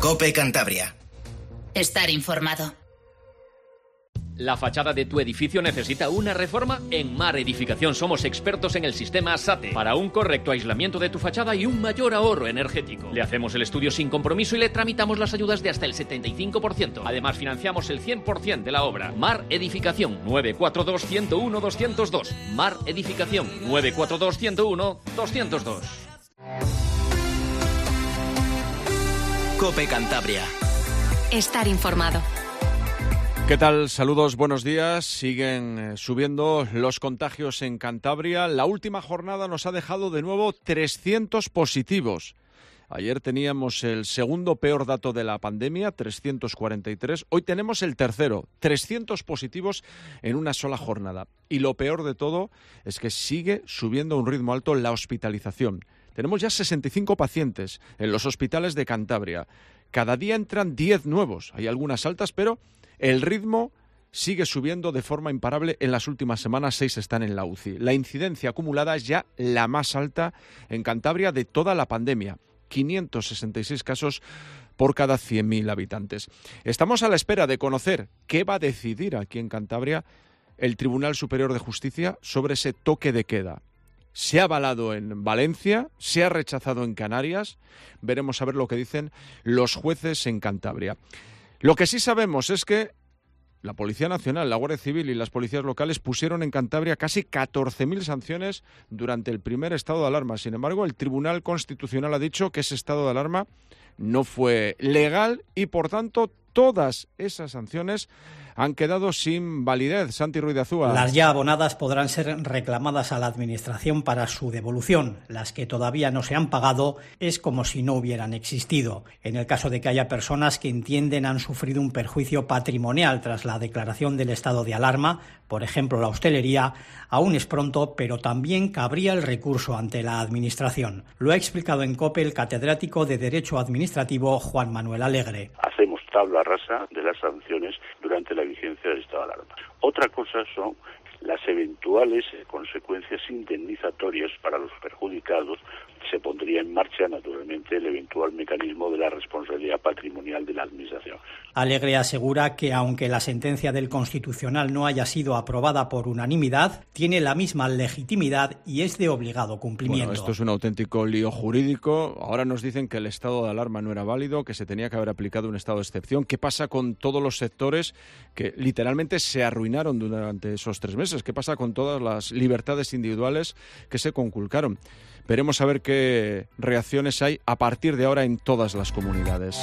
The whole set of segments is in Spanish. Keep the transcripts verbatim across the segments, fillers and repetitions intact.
COPE Cantabria. Estar informado. ¿La fachada de tu edificio necesita una reforma? En Mar Edificación somos expertos en el sistema SATE para un correcto aislamiento de tu fachada y un mayor ahorro energético. Le hacemos el estudio sin compromiso y le tramitamos las ayudas de hasta el setenta y cinco por ciento. Además, financiamos el cien por ciento de la obra. Mar Edificación, nueve cuatro dos, uno cero uno, dos cero dos. Mar Edificación, nueve cuatro dos, uno cero uno, dos cero dos. COPE Cantabria. Estar informado. ¿Qué tal? Saludos, buenos días. Siguen eh, subiendo los contagios en Cantabria. La última jornada nos ha dejado de nuevo trescientos positivos. Ayer teníamos el segundo peor dato de la pandemia, trescientos cuarenta y tres. Hoy tenemos el tercero, trescientos positivos en una sola jornada. Y lo peor de todo es que sigue subiendo a un ritmo alto la hospitalización. Tenemos ya sesenta y cinco pacientes en los hospitales de Cantabria. Cada día entran diez nuevos. Hay algunas altas, pero el ritmo sigue subiendo de forma imparable. En las últimas semanas, seis están en la U C I. La incidencia acumulada es ya la más alta en Cantabria de toda la pandemia. quinientos sesenta y seis casos por cada cien mil habitantes. Estamos a la espera de conocer qué va a decidir aquí en Cantabria el Tribunal Superior de Justicia sobre ese toque de queda. Se ha avalado en Valencia, se ha rechazado en Canarias. Veremos a ver lo que dicen los jueces en Cantabria. Lo que sí sabemos es que la Policía Nacional, la Guardia Civil y las policías locales pusieron en Cantabria casi catorce mil sanciones durante el primer estado de alarma. Sin embargo, el Tribunal Constitucional ha dicho que ese estado de alarma no fue legal y, por tanto, todas esas sanciones han quedado sin validez. Santi Ruiz de Azúa. Las ya abonadas podrán ser reclamadas a la Administración para su devolución. Las que todavía no se han pagado es como si no hubieran existido. En el caso de que haya personas que entienden han sufrido un perjuicio patrimonial tras la declaración del estado de alarma, por ejemplo la hostelería, aún es pronto, pero también cabría el recurso ante la Administración. Lo ha explicado en COPE el catedrático de Derecho Administrativo Juan Manuel Alegre. Hacemos tabla rasa de las sanciones durante la vigencia del estado de alarma. Otra cosa son las eventuales consecuencias indemnizatorias para los perjudicados. Se pondría en marcha, naturalmente, el eventual mecanismo de la responsabilidad patrimonial de la Administración. Alegre asegura que, aunque la sentencia del Constitucional no haya sido aprobada por unanimidad, tiene la misma legitimidad y es de obligado cumplimiento. Bueno, esto es un auténtico lío jurídico. Ahora nos dicen que el estado de alarma no era válido, que se tenía que haber aplicado un estado de excepción. ¿Qué pasa con todos los sectores que literalmente se arruinaron durante esos tres meses? ¿Qué pasa con todas las libertades individuales que se conculcaron? Veremos a ver qué reacciones hay a partir de ahora en todas las comunidades.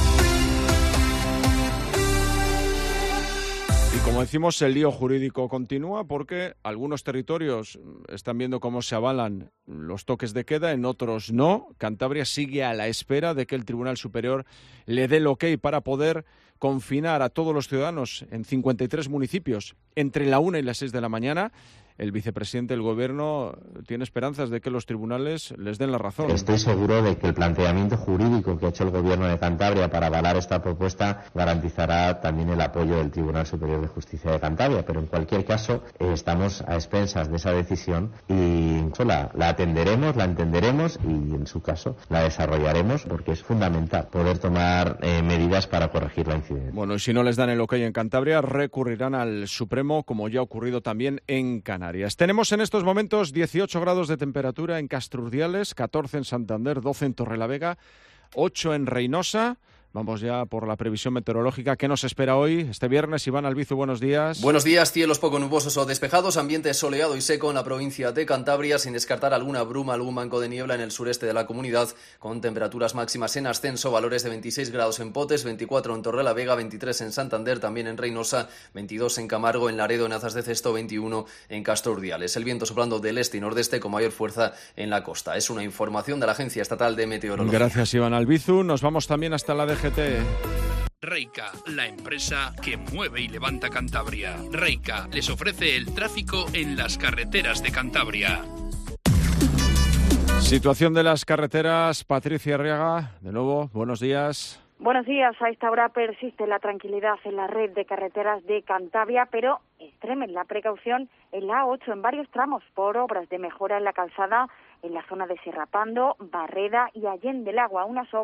Y como decimos, el lío jurídico continúa porque algunos territorios están viendo cómo se avalan los toques de queda, en otros no. Cantabria sigue a la espera de que el Tribunal Superior le dé el ok para poder confinar a todos los ciudadanos en cincuenta y tres municipios entre la una y las seis de la mañana. El vicepresidente del Gobierno tiene esperanzas de que los tribunales les den la razón. Estoy seguro de que el planteamiento jurídico que ha hecho el Gobierno de Cantabria para avalar esta propuesta garantizará también el apoyo del Tribunal Superior de Justicia de Cantabria, pero en cualquier caso eh, estamos a expensas de esa decisión y la, la atenderemos, la entenderemos y en su caso la desarrollaremos porque es fundamental poder tomar eh, medidas para corregir la incidencia. Bueno, y si no les dan el ok en Cantabria, recurrirán al Supremo, como ya ha ocurrido también en Canarias. Tenemos en estos momentos dieciocho grados de temperatura en Castrurdiales, catorce en Santander, doce en Torrelavega, ocho en Reynosa. Vamos ya por la previsión meteorológica. ¿Qué nos espera hoy? Este viernes, Iván Albizu, buenos días. Buenos días, cielos poco nubosos o despejados, ambiente soleado y seco en la provincia de Cantabria, sin descartar alguna bruma, algún banco de niebla en el sureste de la comunidad, con temperaturas máximas en ascenso, valores de veintiséis grados en Potes, veinticuatro en Torrelavega, veintitrés en Santander, también en Reynosa, veintidós en Camargo, en Laredo, en Azas de Cesto, veintiuno en Castrurdiales. El viento soplando del este y nordeste con mayor fuerza en la costa. Es una información de la Agencia Estatal de Meteorología. Gracias, Iván Albizu. Nos vamos también hasta la D G T. Reica, la empresa que mueve y levanta Cantabria. Reica les ofrece el tráfico en las carreteras de Cantabria. Situación de las carreteras, Patricia Arriaga, de nuevo, buenos días. Buenos días. A esta hora persiste la tranquilidad en la red de carreteras de Cantabria, pero extremen la precaución en la A ocho en varios tramos por obras de mejora en la calzada en la zona de Serrapando, Barreda y Allende del Agua, unas obras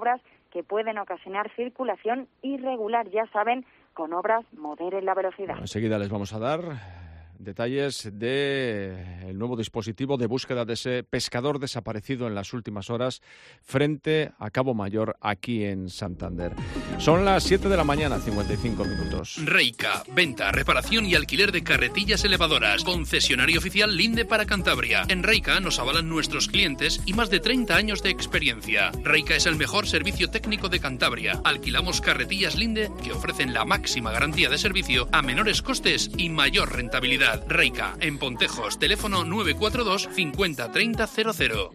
que pueden ocasionar circulación irregular. Ya saben, con obras moderen la velocidad. Bueno, enseguida les vamos a dar detalles del nuevo dispositivo de búsqueda de ese pescador desaparecido en las últimas horas frente a Cabo Mayor, aquí en Santander. Son las siete de la mañana, cincuenta y cinco minutos. Reika, venta, reparación y alquiler de carretillas elevadoras. Concesionario oficial Linde para Cantabria. En Reika nos avalan nuestros clientes y más de treinta años de experiencia. Reika es el mejor servicio técnico de Cantabria. Alquilamos carretillas Linde que ofrecen la máxima garantía de servicio a menores costes y mayor rentabilidad. Reika, en Pontejos, teléfono nueve cuatro dos cincuenta treinta cero cero.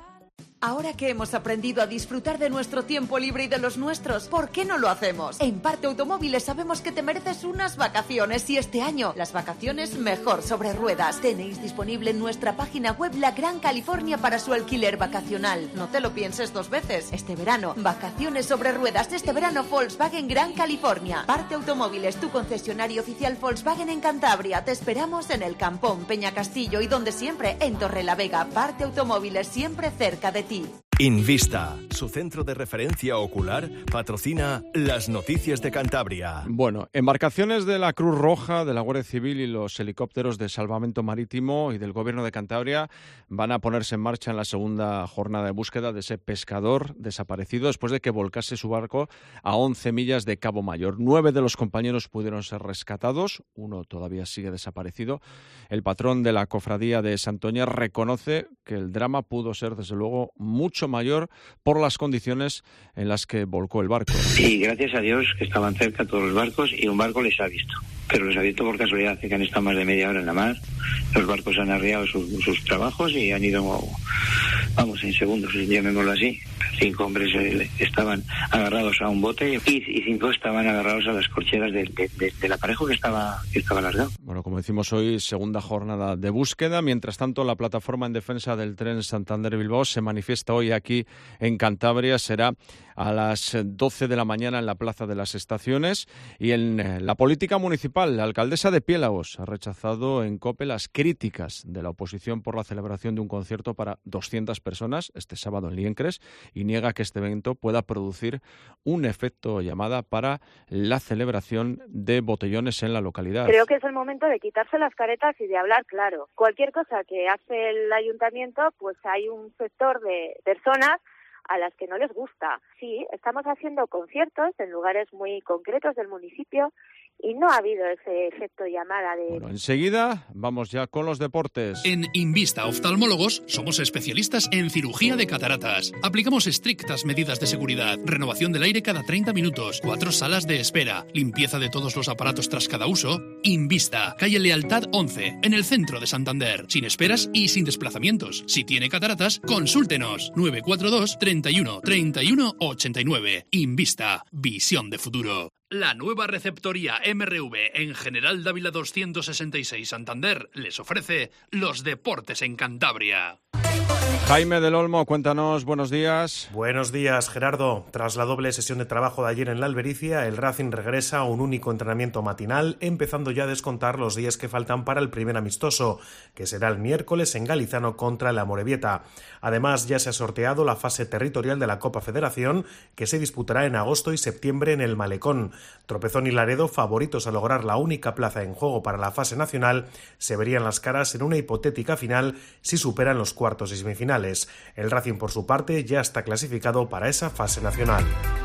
Ahora que hemos aprendido a disfrutar de nuestro tiempo libre y de los nuestros, ¿por qué no lo hacemos? En Parte Automóviles sabemos que te mereces unas vacaciones y este año las vacaciones mejor sobre ruedas. Tenéis disponible en nuestra página web la Gran California para su alquiler vacacional. No te lo pienses dos veces. Este verano, vacaciones sobre ruedas. Este verano, Volkswagen Gran California. Parte Automóviles, tu concesionario oficial Volkswagen en Cantabria. Te esperamos en el Campón, Peñacastillo y donde siempre, en Torrelavega. Parte Automóviles, siempre cerca de ti. Invista, su centro de referencia ocular, patrocina las noticias de Cantabria. Bueno, embarcaciones de la Cruz Roja, de la Guardia Civil y los helicópteros de salvamento marítimo y del Gobierno de Cantabria van a ponerse en marcha en la segunda jornada de búsqueda de ese pescador desaparecido después de que volcase su barco a once millas de Cabo Mayor. Nueve de los compañeros pudieron ser rescatados, uno todavía sigue desaparecido. El patrón de la cofradía de Santoña reconoce que el drama pudo ser, desde luego, mucho mayor por las condiciones en las que volcó el barco. Y gracias a Dios que estaban cerca todos los barcos y un barco les ha visto. Pero les ha visto por casualidad, que han estado más de media hora en la mar. Los barcos han arriado sus, sus trabajos y han ido, vamos, en segundos, llamémoslo así. Cinco hombres eh, estaban agarrados a un bote y, y cinco estaban agarrados a las corcheras de, de, de, del aparejo que estaba, que estaba largado. Bueno, como decimos hoy, segunda jornada de búsqueda. Mientras tanto, la plataforma en defensa del tren Santander-Bilbao se manifiesta hoy aquí en Cantabria. Será a las doce de la mañana en la Plaza de las Estaciones. Y en la política municipal, la alcaldesa de Piélagos ha rechazado en COPE las críticas de la oposición por la celebración de un concierto para doscientas personas este sábado en Liencres y niega que este evento pueda producir un efecto llamada para la celebración de botellones en la localidad. Creo que es el momento de quitarse las caretas y de hablar claro. Cualquier cosa que hace el ayuntamiento, pues hay un sector de personas a las que no les gusta. Sí, estamos haciendo conciertos en lugares muy concretos del municipio y no ha habido ese efecto llamada de... Bueno, enseguida vamos ya con los deportes. En Invista Oftalmólogos somos especialistas en cirugía de cataratas. Aplicamos estrictas medidas de seguridad, renovación del aire cada treinta minutos, cuatro salas de espera, limpieza de todos los aparatos tras cada uso. Invista, calle Lealtad once, en el centro de Santander, sin esperas y sin desplazamientos. Si tiene cataratas, consúltenos. nueve cuatro dos, treinta y uno, treinta y uno, ochenta y nueve. Invista, visión de futuro. La nueva receptoría M R V en General Dávila doscientos sesenta y seis Santander les ofrece los deportes en Cantabria. Jaime del Olmo, cuéntanos, buenos días. Buenos días, Gerardo. Tras la doble sesión de trabajo de ayer en la Albericia, el Racing regresa a un único entrenamiento matinal, empezando ya a descontar los días que faltan para el primer amistoso, que será el miércoles en Galizano contra el Amorebieta. Además, ya se ha sorteado la fase territorial de la Copa Federación, que se disputará en agosto y septiembre en el Malecón. Tropezón y Laredo, favoritos a lograr la única plaza en juego para la fase nacional, se verían las caras en una hipotética final si superan los cuartos y semifinales. El Racing, por su parte, ya está clasificado para esa fase nacional.